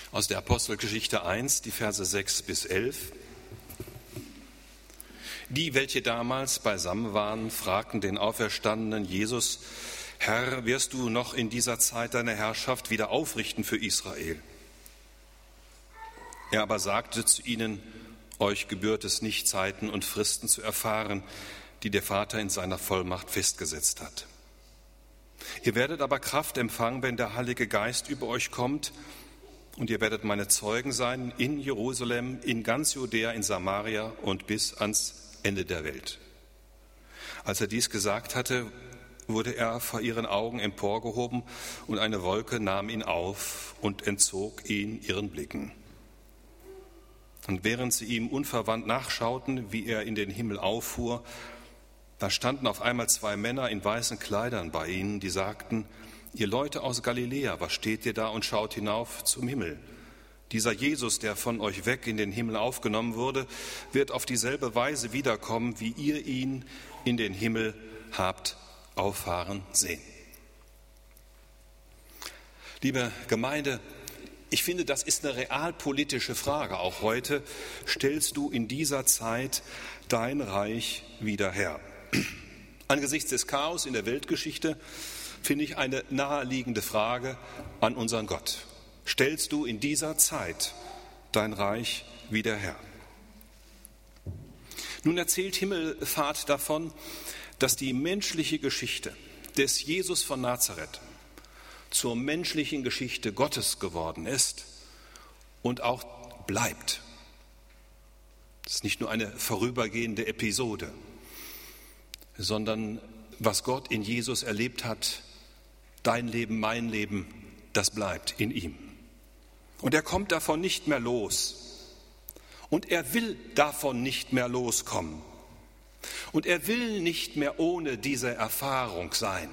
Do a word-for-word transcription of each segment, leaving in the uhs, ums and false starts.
Aus der Apostelgeschichte eins, die Verse sechs bis elf. Die, welche damals beisammen waren, fragten den auferstandenen Jesus: Herr, wirst du noch in dieser Zeit deine Herrschaft wieder aufrichten für Israel? Er aber sagte zu ihnen: Euch gebührt es nicht, Zeiten und Fristen zu erfahren, die der Vater in seiner Vollmacht festgesetzt hat. Ihr werdet aber Kraft empfangen, wenn der Heilige Geist über euch kommt, und ihr werdet meine Zeugen sein in Jerusalem, in ganz Judäa, in Samaria und bis ans Ende der Welt. Als er dies gesagt hatte, wurde er vor ihren Augen emporgehoben, und eine Wolke nahm ihn auf und entzog ihn ihren Blicken. Und während sie ihm unverwandt nachschauten, wie er in den Himmel auffuhr, da standen auf einmal zwei Männer in weißen Kleidern bei ihnen, die sagten: Ihr Leute aus Galiläa, was steht ihr da und schaut hinauf zum Himmel? Dieser Jesus, der von euch weg in den Himmel aufgenommen wurde, wird auf dieselbe Weise wiederkommen, wie ihr ihn in den Himmel habt auffahren sehen. Liebe Gemeinde, ich finde, das ist eine realpolitische Frage. Auch heute: Stellst du in dieser Zeit dein Reich wieder her? Angesichts des Chaos in der Weltgeschichte finde ich eine naheliegende Frage an unseren Gott. Stellst du in dieser Zeit dein Reich wieder her? Nun erzählt Himmelfahrt davon, dass die menschliche Geschichte des Jesus von Nazareth zur menschlichen Geschichte Gottes geworden ist und auch bleibt. Das ist nicht nur eine vorübergehende Episode, sondern was Gott in Jesus erlebt hat, dein Leben, mein Leben, das bleibt in ihm. Und er kommt davon nicht mehr los. Und er will davon nicht mehr loskommen. Und er will nicht mehr ohne diese Erfahrung sein.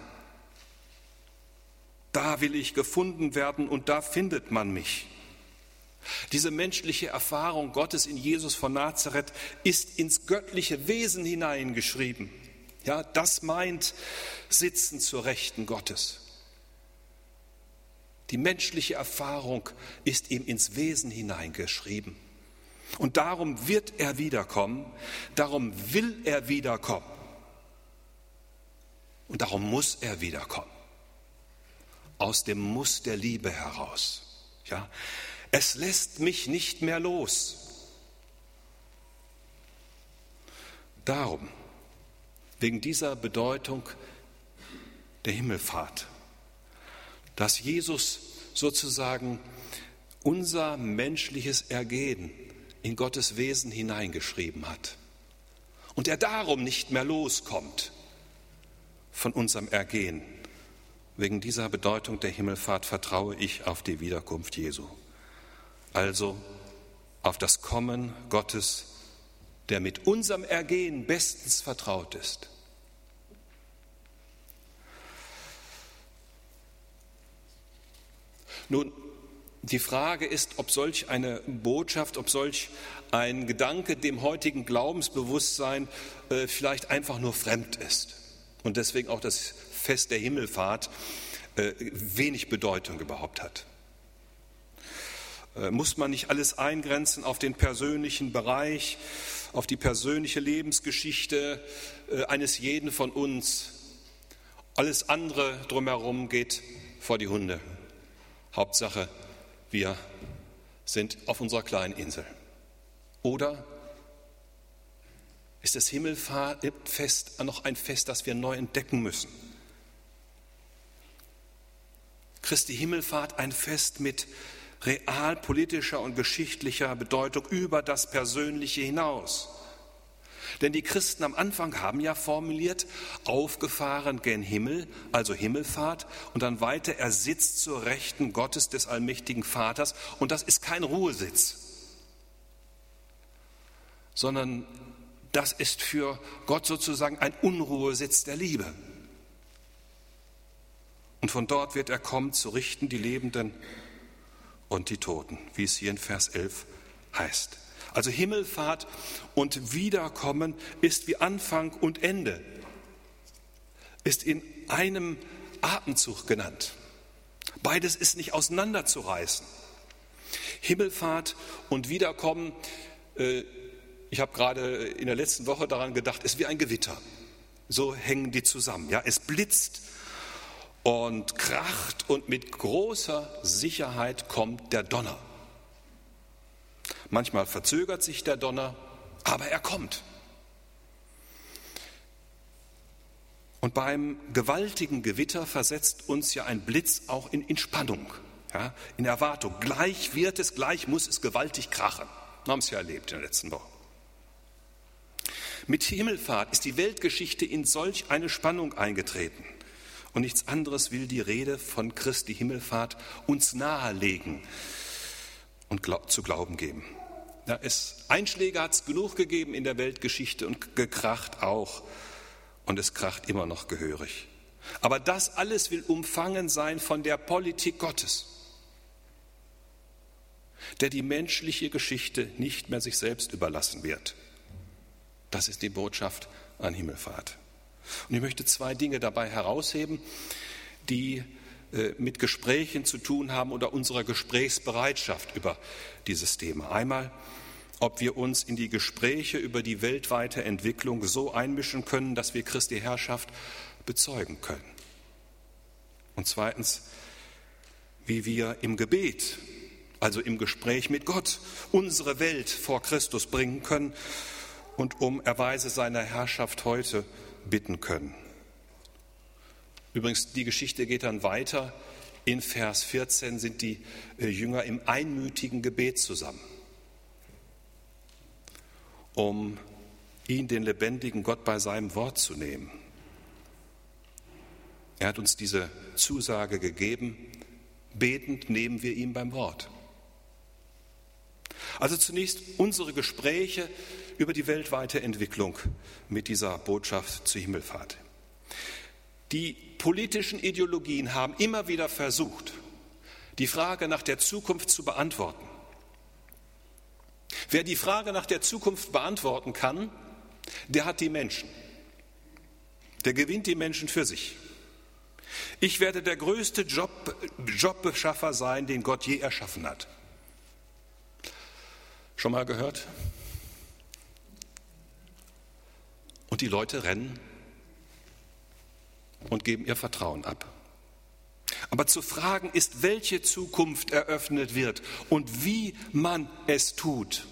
Da will ich gefunden werden und da findet man mich. Diese menschliche Erfahrung Gottes in Jesus von Nazareth ist ins göttliche Wesen hineingeschrieben. Ja, das meint Sitzen zur Rechten Gottes. Die menschliche Erfahrung ist ihm ins Wesen hineingeschrieben. Und darum wird er wiederkommen, darum will er wiederkommen. Und darum muss er wiederkommen. Aus dem Muss der Liebe heraus. Ja, es lässt mich nicht mehr los. Darum, wegen dieser Bedeutung der Himmelfahrt, dass Jesus sozusagen unser menschliches Ergehen in Gottes Wesen hineingeschrieben hat und er darum nicht mehr loskommt von unserem Ergehen. Wegen dieser Bedeutung der Himmelfahrt vertraue ich auf die Wiederkunft Jesu, also auf das Kommen Gottes, der mit unserem Ergehen bestens vertraut ist. Nun, die Frage ist, ob solch eine Botschaft, ob solch ein Gedanke dem heutigen Glaubensbewusstsein äh, vielleicht einfach nur fremd ist und deswegen auch das Fest der Himmelfahrt äh, wenig Bedeutung überhaupt hat. Äh, muss man nicht alles eingrenzen auf den persönlichen Bereich, auf die persönliche Lebensgeschichte äh, eines jeden von uns? Alles andere drumherum geht vor die Hunde. Hauptsache, wir sind auf unserer kleinen Insel. Oder ist das Himmelfahrtfest noch ein Fest, das wir neu entdecken müssen? Christi Himmelfahrt ein Fest mit realpolitischer und geschichtlicher Bedeutung über das Persönliche hinaus. Denn die Christen am Anfang haben ja formuliert: aufgefahren gen Himmel, also Himmelfahrt, und dann weiter: er sitzt zur Rechten Gottes des allmächtigen Vaters. Und das ist kein Ruhesitz, sondern das ist für Gott sozusagen ein Unruhesitz der Liebe. Und von dort wird er kommen, zu richten die Lebenden und die Toten, wie es hier in Vers elf heißt. Also Himmelfahrt und Wiederkommen ist wie Anfang und Ende, ist in einem Atemzug genannt. Beides ist nicht auseinanderzureißen. Himmelfahrt und Wiederkommen, äh, ich habe gerade in der letzten Woche daran gedacht, es ist wie ein Gewitter. So hängen die zusammen. Ja? Es blitzt und kracht und mit großer Sicherheit kommt der Donner. Manchmal verzögert sich der Donner, aber er kommt. Und beim gewaltigen Gewitter versetzt uns ja ein Blitz auch in, in Spannung, ja? In Erwartung. Gleich wird es, gleich muss es gewaltig krachen. Wir haben es ja erlebt in der letzten Woche. Mit Himmelfahrt ist die Weltgeschichte in solch eine Spannung eingetreten. Und nichts anderes will die Rede von Christi Himmelfahrt uns nahelegen und glaub, zu glauben geben. Ja, es, Einschläge hat es genug gegeben in der Weltgeschichte und gekracht auch. Und es kracht immer noch gehörig. Aber das alles will umfangen sein von der Politik Gottes, der die menschliche Geschichte nicht mehr sich selbst überlassen wird. Das ist die Botschaft an Himmelfahrt. Und ich möchte zwei Dinge dabei herausheben, die äh, mit Gesprächen zu tun haben oder unserer Gesprächsbereitschaft über dieses Thema. Einmal, ob wir uns in die Gespräche über die weltweite Entwicklung so einmischen können, dass wir Christi Herrschaft bezeugen können. Und zweitens, wie wir im Gebet, also im Gespräch mit Gott, unsere Welt vor Christus bringen können und um Erweise seiner Herrschaft heute bitten können. Übrigens, die Geschichte geht dann weiter. In Vers vierzehn sind die Jünger im einmütigen Gebet zusammen, um ihn, den lebendigen Gott, bei seinem Wort zu nehmen. Er hat uns diese Zusage gegeben, betend nehmen wir ihn beim Wort. Also zunächst unsere Gespräche über die weltweite Entwicklung mit dieser Botschaft zur Himmelfahrt. Die politischen Ideologien haben immer wieder versucht, die Frage nach der Zukunft zu beantworten. Wer die Frage nach der Zukunft beantworten kann, der hat die Menschen. Der gewinnt die Menschen für sich. Ich werde der größte Job, Jobbeschaffer sein, den Gott je erschaffen hat. Schon mal gehört? Und die Leute rennen und geben ihr Vertrauen ab. Aber zu fragen ist, welche Zukunft eröffnet wird und wie man es tut.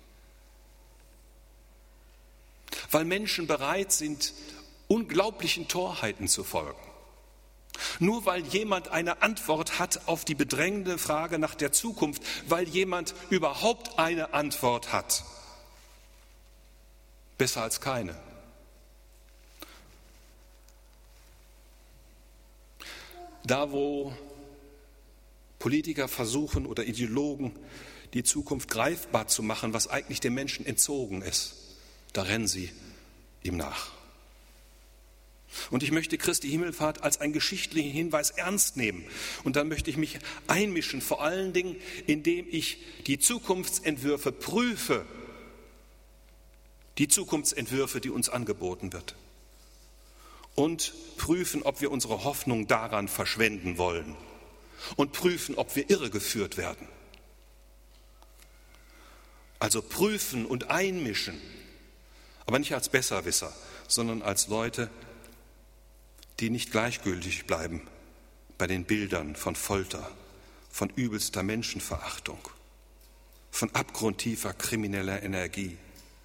Weil Menschen bereit sind, unglaublichen Torheiten zu folgen. Nur weil jemand eine Antwort hat auf die bedrängende Frage nach der Zukunft, weil jemand überhaupt eine Antwort hat. Besser als keine. Da, wo Politiker versuchen oder Ideologen die Zukunft greifbar zu machen, was eigentlich den Menschen entzogen ist, da rennen sie ihm nach. Und ich möchte Christi Himmelfahrt als einen geschichtlichen Hinweis ernst nehmen. Und dann möchte ich mich einmischen, vor allen Dingen, indem ich die Zukunftsentwürfe prüfe. Die Zukunftsentwürfe, die uns angeboten wird. Und prüfen, ob wir unsere Hoffnung daran verschwenden wollen. Und prüfen, ob wir irregeführt werden. Also prüfen und einmischen. Aber nicht als Besserwisser, sondern als Leute, die nicht gleichgültig bleiben bei den Bildern von Folter, von übelster Menschenverachtung, von abgrundtiefer krimineller Energie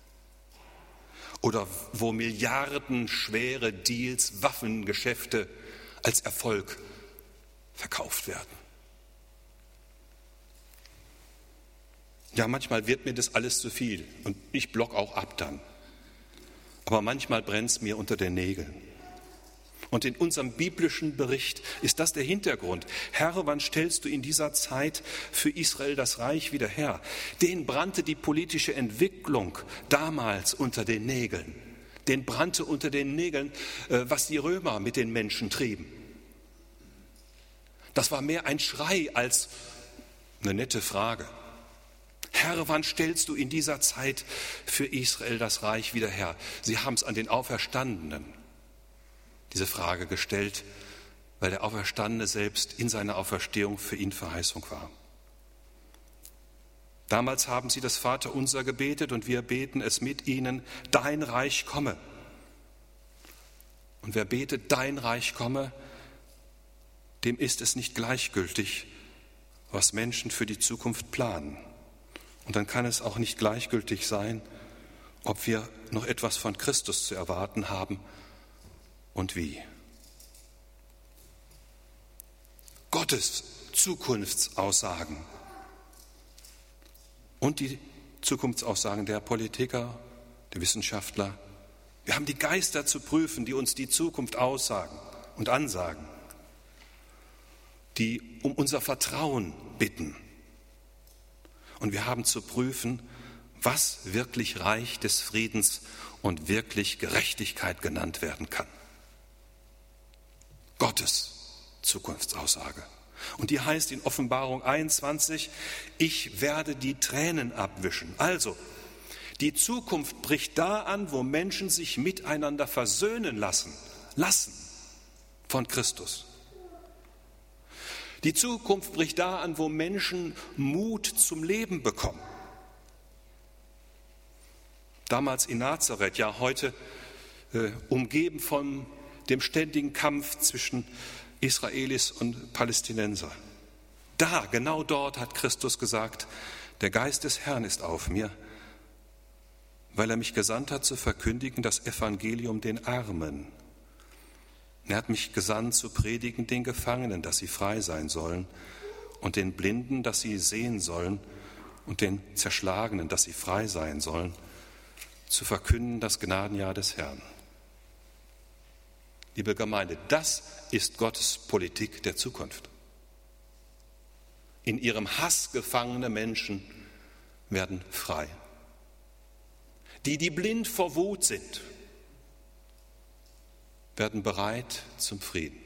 oder wo milliardenschwere Deals, Waffengeschäfte als Erfolg verkauft werden. Ja, manchmal wird mir das alles zu viel und ich block auch ab dann. Aber manchmal brennt es mir unter den Nägeln. Und in unserem biblischen Bericht ist das der Hintergrund. Herr, wann stellst du in dieser Zeit für Israel das Reich wieder her? Den brannte die politische Entwicklung damals unter den Nägeln. Den brannte unter den Nägeln, was die Römer mit den Menschen trieben. Das war mehr ein Schrei als eine nette Frage. Herr, wann stellst du in dieser Zeit für Israel das Reich wieder her? Sie haben es an den Auferstandenen, diese Frage gestellt, weil der Auferstandene selbst in seiner Auferstehung für ihn Verheißung war. Damals haben sie das Vaterunser gebetet und wir beten es mit ihnen, dein Reich komme. Und wer betet, dein Reich komme, dem ist es nicht gleichgültig, was Menschen für die Zukunft planen. Und dann kann es auch nicht gleichgültig sein, ob wir noch etwas von Christus zu erwarten haben und wie. Gottes Zukunftsaussagen und die Zukunftsaussagen der Politiker, der Wissenschaftler. Wir haben die Geister zu prüfen, die uns die Zukunft aussagen und ansagen, die um unser Vertrauen bitten. Und wir haben zu prüfen, was wirklich Reich des Friedens und wirklich Gerechtigkeit genannt werden kann. Gottes Zukunftsaussage. Und die heißt in Offenbarung einundzwanzig, ich werde die Tränen abwischen. Also, die Zukunft bricht da an, wo Menschen sich miteinander versöhnen lassen, lassen von Christus. Die Zukunft bricht da an, wo Menschen Mut zum Leben bekommen. Damals in Nazareth, ja heute äh, umgeben von dem ständigen Kampf zwischen Israelis und Palästinenser. Da, genau dort hat Christus gesagt, der Geist des Herrn ist auf mir, weil er mich gesandt hat, zu verkündigen das Evangelium den Armen. Er hat mich gesandt, zu predigen den Gefangenen, dass sie frei sein sollen, und den Blinden, dass sie sehen sollen, und den Zerschlagenen, dass sie frei sein sollen, zu verkünden das Gnadenjahr des Herrn. Liebe Gemeinde, das ist Gottes Politik der Zukunft. In ihrem Hass gefangene Menschen werden frei. Die, die blind vor Wut sind, werden bereit zum Frieden.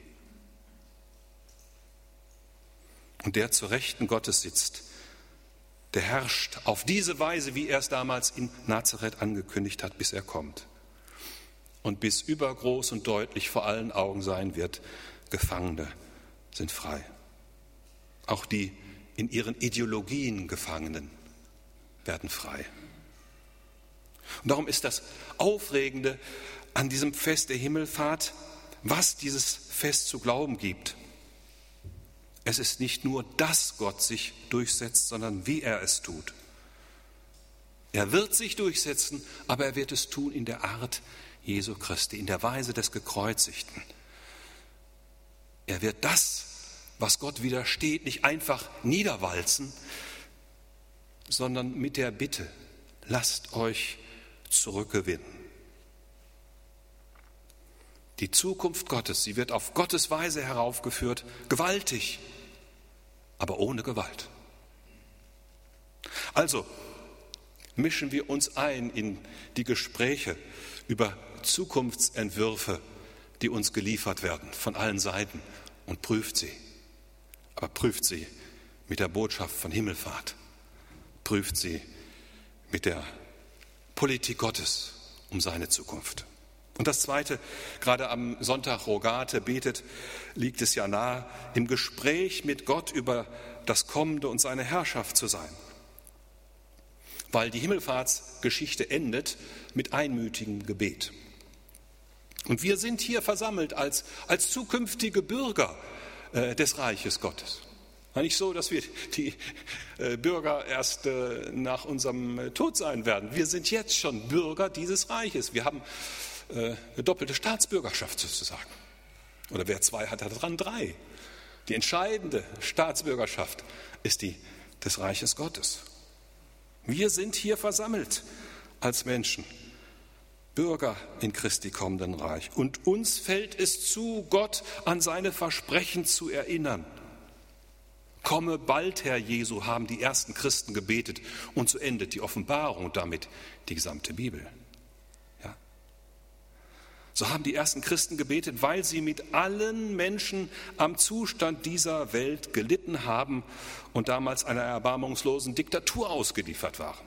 Und der zu Rechten Gottes sitzt, der herrscht auf diese Weise, wie er es damals in Nazareth angekündigt hat, bis er kommt. Und bis übergroß und deutlich vor allen Augen sein wird, Gefangene sind frei. Auch die in ihren Ideologien Gefangenen werden frei. Und darum ist das Aufregende an diesem Fest der Himmelfahrt, was dieses Fest zu glauben gibt. Es ist nicht nur, dass Gott sich durchsetzt, sondern wie er es tut. Er wird sich durchsetzen, aber er wird es tun in der Art Jesu Christi, in der Weise des Gekreuzigten. Er wird das, was Gott widersteht, nicht einfach niederwalzen, sondern mit der Bitte, lasst euch zurückgewinnen. Die Zukunft Gottes, sie wird auf Gottes Weise heraufgeführt, gewaltig, aber ohne Gewalt. Also mischen wir uns ein in die Gespräche über Zukunftsentwürfe, die uns geliefert werden von allen Seiten, und prüft sie. Aber prüft sie mit der Botschaft von Himmelfahrt. Prüft sie mit der Politik Gottes um seine Zukunft. Und das Zweite, gerade am Sonntag Rogate betet, liegt es ja nahe, im Gespräch mit Gott über das Kommende und seine Herrschaft zu sein. Weil die Himmelfahrtsgeschichte endet mit einmütigem Gebet. Und wir sind hier versammelt als, als zukünftige Bürger äh, des Reiches Gottes. Nicht so, dass wir die äh, Bürger erst äh, nach unserem äh, Tod sein werden. Wir sind jetzt schon Bürger dieses Reiches. Wir haben äh, eine doppelte Staatsbürgerschaft sozusagen. Oder wer zwei hat, hat dran drei. Die entscheidende Staatsbürgerschaft ist die des Reiches Gottes. Wir sind hier versammelt als Menschen, Bürger in Christi kommenden Reich. Und uns fällt es zu, Gott an seine Versprechen zu erinnern. Komme bald, Herr Jesu, haben die ersten Christen gebetet. Und so endet die Offenbarung und damit die gesamte Bibel. Ja. So haben die ersten Christen gebetet, weil sie mit allen Menschen am Zustand dieser Welt gelitten haben und damals einer erbarmungslosen Diktatur ausgeliefert waren.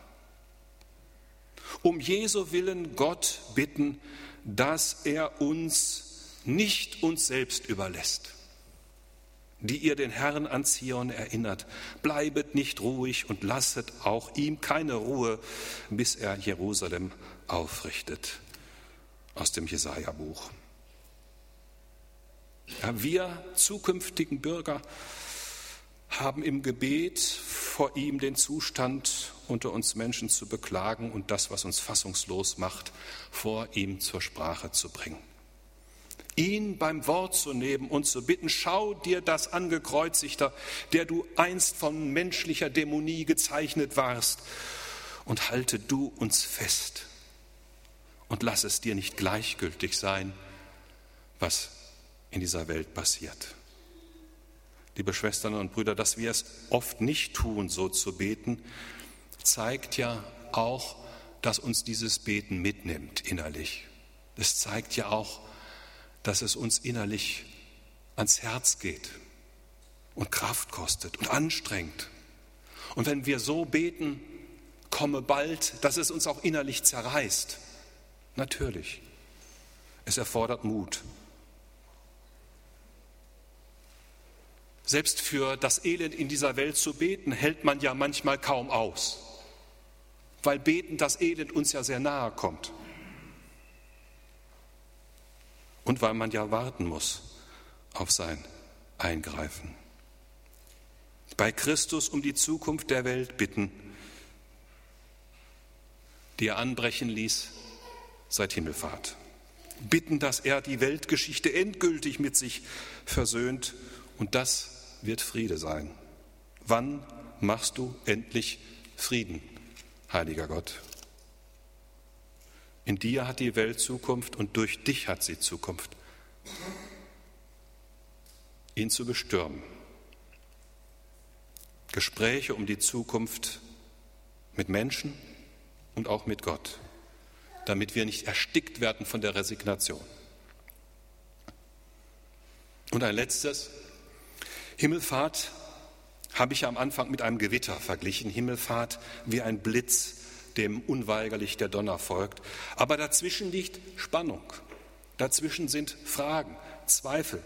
Um Jesu Willen Gott bitten, dass er uns nicht uns selbst überlässt. die ihr den Herrn an Zion erinnert. Bleibet nicht ruhig und lasset auch ihm keine Ruhe, bis er Jerusalem aufrichtet. Aus dem Jesaja-Buch. Ja, wir zukünftigen Bürger haben im Gebet vor ihm den Zustand unter uns Menschen zu beklagen und das, was uns fassungslos macht, vor ihm zur Sprache zu bringen. Ihn beim Wort zu nehmen und zu bitten, schau dir das an, Gekreuzigter, der du einst von menschlicher Dämonie gezeichnet warst, und halte du uns fest und lass es dir nicht gleichgültig sein, was in dieser Welt passiert. Liebe Schwestern und Brüder, dass wir es oft nicht tun, so zu beten, zeigt ja auch, dass uns dieses Beten mitnimmt innerlich. Es zeigt ja auch, dass es uns innerlich ans Herz geht und Kraft kostet und anstrengt. Und wenn wir so beten, komme bald, dass es uns auch innerlich zerreißt. Natürlich, es erfordert Mut. Selbst für das Elend in dieser Welt zu beten, hält man ja manchmal kaum aus, weil Beten das Elend uns ja sehr nahe kommt. Und weil man ja warten muss auf sein Eingreifen. Bei Christus um die Zukunft der Welt bitten, die er anbrechen ließ seit Himmelfahrt. Bitten, dass er die Weltgeschichte endgültig mit sich versöhnt, und das wird Friede sein. Wann machst du endlich Frieden, heiliger Gott? In dir hat die Welt Zukunft und durch dich hat sie Zukunft. Ihn zu bestürmen. Gespräche um die Zukunft mit Menschen und auch mit Gott, damit wir nicht erstickt werden von der Resignation. Und ein letztes, Himmelfahrt habe ich am Anfang mit einem Gewitter verglichen. Himmelfahrt wie ein Blitz, dem unweigerlich der Donner folgt. Aber dazwischen liegt Spannung. Dazwischen sind Fragen, Zweifel.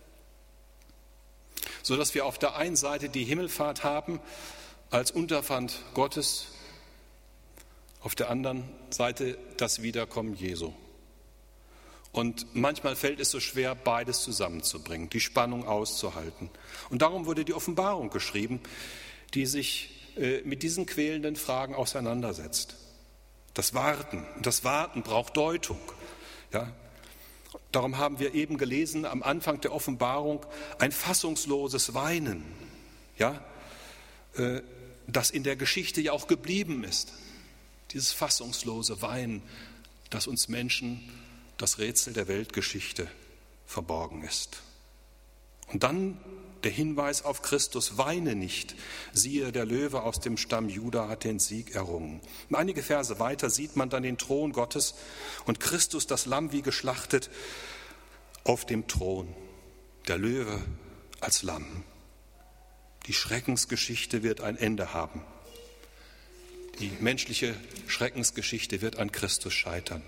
Sodass wir auf der einen Seite die Himmelfahrt haben als Unterpfand Gottes, auf der anderen Seite das Wiederkommen Jesu. Und manchmal fällt es so schwer, beides zusammenzubringen, die Spannung auszuhalten. Und darum wurde die Offenbarung geschrieben, die sich mit diesen quälenden Fragen auseinandersetzt. Das Warten, und das Warten braucht Deutung. Ja? Darum haben wir eben gelesen am Anfang der Offenbarung ein fassungsloses Weinen, ja? Das in der Geschichte ja auch geblieben ist. Dieses fassungslose Weinen, das uns Menschen das Rätsel der Weltgeschichte verborgen ist. Und dann der Hinweis auf Christus, weine nicht. Siehe, der Löwe aus dem Stamm Juda hat den Sieg errungen. Und einige Verse weiter sieht man dann den Thron Gottes und Christus, das Lamm wie geschlachtet, auf dem Thron. Der Löwe als Lamm. Die Schreckensgeschichte wird ein Ende haben. Die menschliche Schreckensgeschichte wird an Christus scheitern.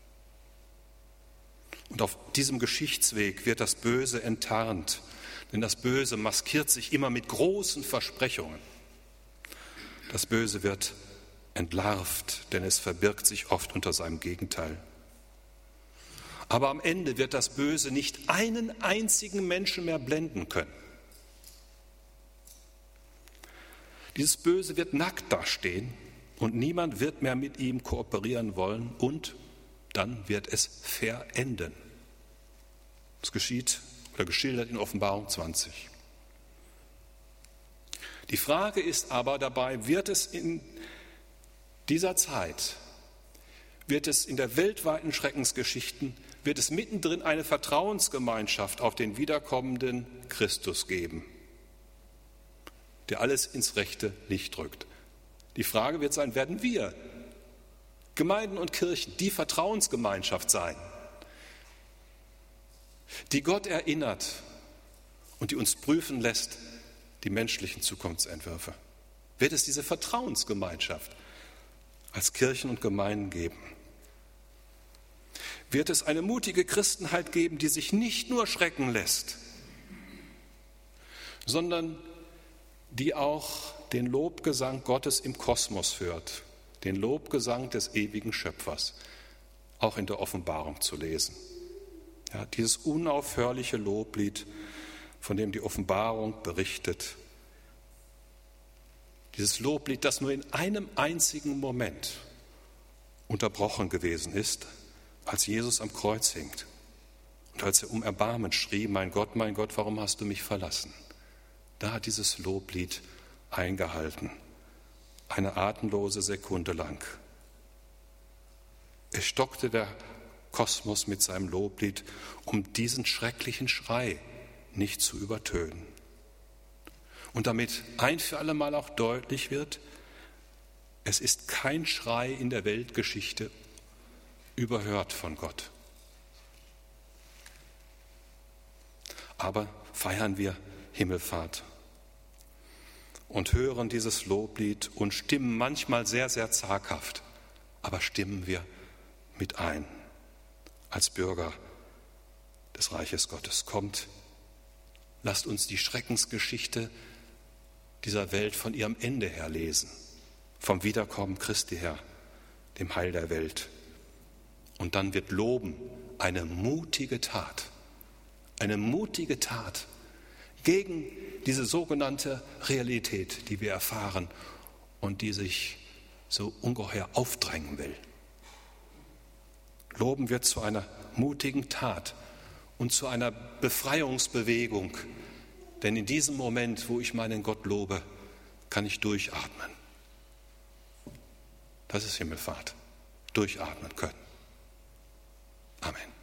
Und auf diesem Geschichtsweg wird das Böse enttarnt. Denn das Böse maskiert sich immer mit großen Versprechungen. Das Böse wird entlarvt, denn es verbirgt sich oft unter seinem Gegenteil. Aber am Ende wird das Böse nicht einen einzigen Menschen mehr blenden können. Dieses Böse wird nackt dastehen und niemand wird mehr mit ihm kooperieren wollen und dann wird es verenden. Das geschieht oder geschildert in Offenbarung zwanzig. Die Frage ist aber dabei, wird es in dieser Zeit, wird es in der weltweiten Schreckensgeschichten, wird es mittendrin eine Vertrauensgemeinschaft auf den wiederkommenden Christus geben, der alles ins rechte Licht rückt. Die Frage wird sein, werden wir, Gemeinden und Kirchen, die Vertrauensgemeinschaft sein, die Gott erinnert und die uns prüfen lässt, die menschlichen Zukunftsentwürfe? Wird es diese Vertrauensgemeinschaft als Kirchen und Gemeinden geben? Wird es eine mutige Christenheit geben, die sich nicht nur schrecken lässt, sondern die auch den Lobgesang Gottes im Kosmos hört, den Lobgesang des ewigen Schöpfers, auch in der Offenbarung zu lesen. Ja, dieses unaufhörliche Loblied, von dem die Offenbarung berichtet. Dieses Loblied, das nur in einem einzigen Moment unterbrochen gewesen ist, als Jesus am Kreuz hing und als er um Erbarmen schrie, mein Gott, mein Gott, warum hast du mich verlassen? Da hat dieses Loblied eingehalten, eine atemlose Sekunde lang. Es stockte der Kosmos mit seinem Loblied, um diesen schrecklichen Schrei nicht zu übertönen. Und damit ein für alle Mal auch deutlich wird, es ist kein Schrei in der Weltgeschichte überhört von Gott. Aber feiern wir Himmelfahrt und hören dieses Loblied und stimmen manchmal sehr, sehr zaghaft, aber stimmen wir mit ein als Bürger des Reiches Gottes. Kommt, lasst uns die Schreckensgeschichte dieser Welt von ihrem Ende her lesen, vom Wiederkommen Christi her, dem Heil der Welt. Und dann wird Loben eine mutige Tat, eine mutige Tat gegen diese sogenannte Realität, die wir erfahren und die sich so ungeheuer aufdrängen will. Loben wird zu einer mutigen Tat und zu einer Befreiungsbewegung, denn in diesem Moment, wo ich meinen Gott lobe, kann ich durchatmen. Das ist Himmelfahrt, durchatmen können. Amen.